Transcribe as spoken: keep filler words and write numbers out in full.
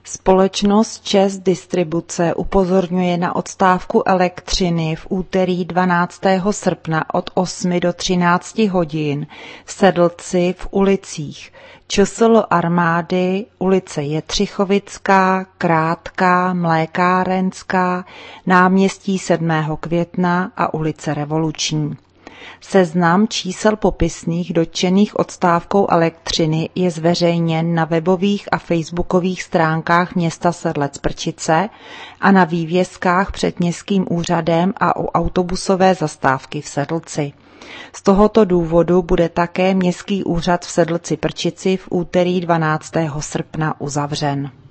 Společnost ČEZ Distribuce upozorňuje na odstávku elektřiny v úterý dvanáctého srpna od osmi do třinácti hodin v Sedlci v ulicích ČSL Armády, ulice Jetřichovická, Krátká, Mlékárenská, náměstí sedmého května a ulice Revoluční. Seznam čísel popisných dotčených odstávkou elektřiny je zveřejněn na webových a facebookových stránkách města Sedlec-Prčice a na vývězkách před městským úřadem a u autobusové zastávky v Sedlci. Z tohoto důvodu bude také městský úřad v Sedlci-Prčici v úterý dvanáctého srpna uzavřen.